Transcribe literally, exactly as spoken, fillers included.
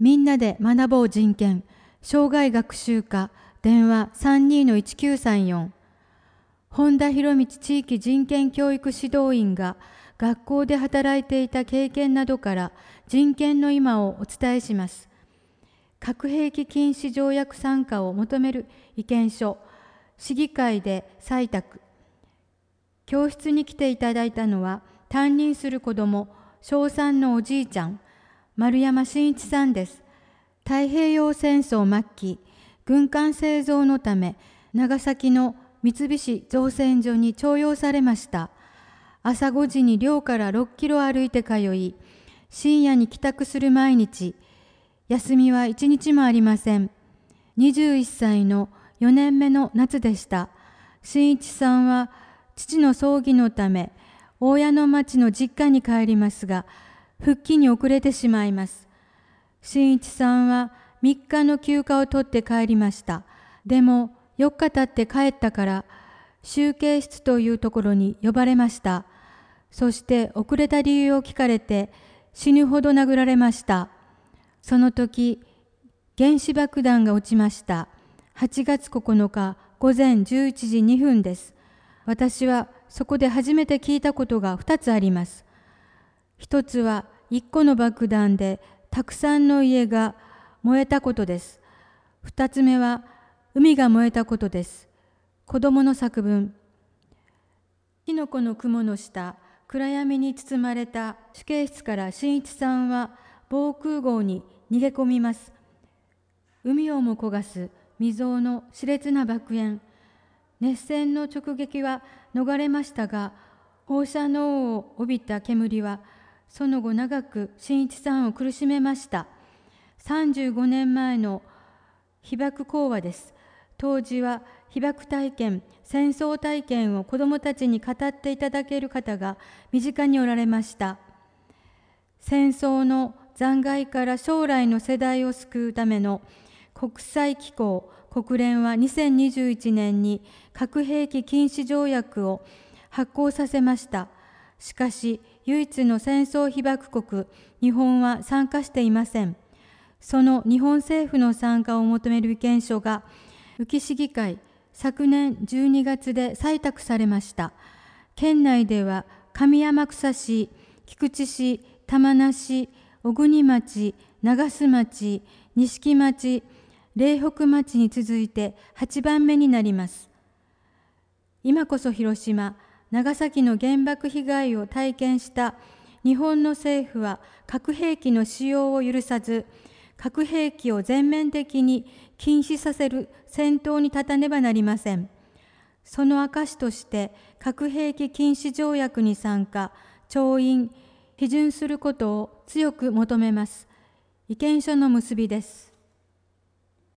みんなで学ぼう人権、生涯学習課、電話 さんにーのいちきゅうさんよん。本田博道地域人権教育指導員が学校で働いていた経験などから人権の今をお伝えします。核兵器禁止条約参加を求める意見書、市議会で採択。教室に来ていただいたのは、担任する子ども、小さんのおじいちゃん、丸山真一さんです。太平洋戦争末期、軍艦製造のため、長崎の三菱造船所に徴用されました。朝ごじに寮からろっキロ歩いて通い、深夜に帰宅する毎日、休みはいちにちもありません。にじゅういっさいのよねんめの夏でした。真一さんは父の葬儀のため、大谷の町の実家に帰りますが、復帰に遅れてしまいます。真一さんはみっかの休暇を取って帰りました。でもよっか経って帰ったから、集計室というところに呼ばれました。そして遅れた理由を聞かれて、死ぬほど殴られました。その時、原子爆弾が落ちました。はちがつここのかごぜんじゅういちじにふんです。私はそこで初めて聞いたことがふたつあります。一つはいっこの爆弾でたくさんの家が燃えたことです。二つ目は海が燃えたことです。子供の作文。キノコの雲の下、暗闇に包まれた主計室から真一さんは防空壕に逃げ込みます。海をも焦がす未曾有の熾烈な爆炎。熱線の直撃は逃れましたが、放射能を帯びた煙はその後長く真一さんを苦しめました。さんじゅうごねんまえの被爆講話です。当時は被爆体験、戦争体験を子どもたちに語っていただける方が身近におられました。戦争の残骸から将来の世代を救うための国際機構、国連はにせんにじゅういちねんに核兵器禁止条約を発効させました。しかし、唯一の戦争被爆国、日本は参加していません。その日本政府の参加を求める意見書が、宇城市議会、昨年じゅうにがつで採択されました。県内では、上天草市、菊池市、玉名市、小国町、長洲町、錦町、苓北町に続いてはちばんめになります。今こそ広島、長崎の原爆被害を体験した日本の政府は核兵器の使用を許さず、核兵器を全面的に禁止させる先頭に立たねばなりません。その証として核兵器禁止条約に参加、調印、批准することを強く求めます。意見書の結びです。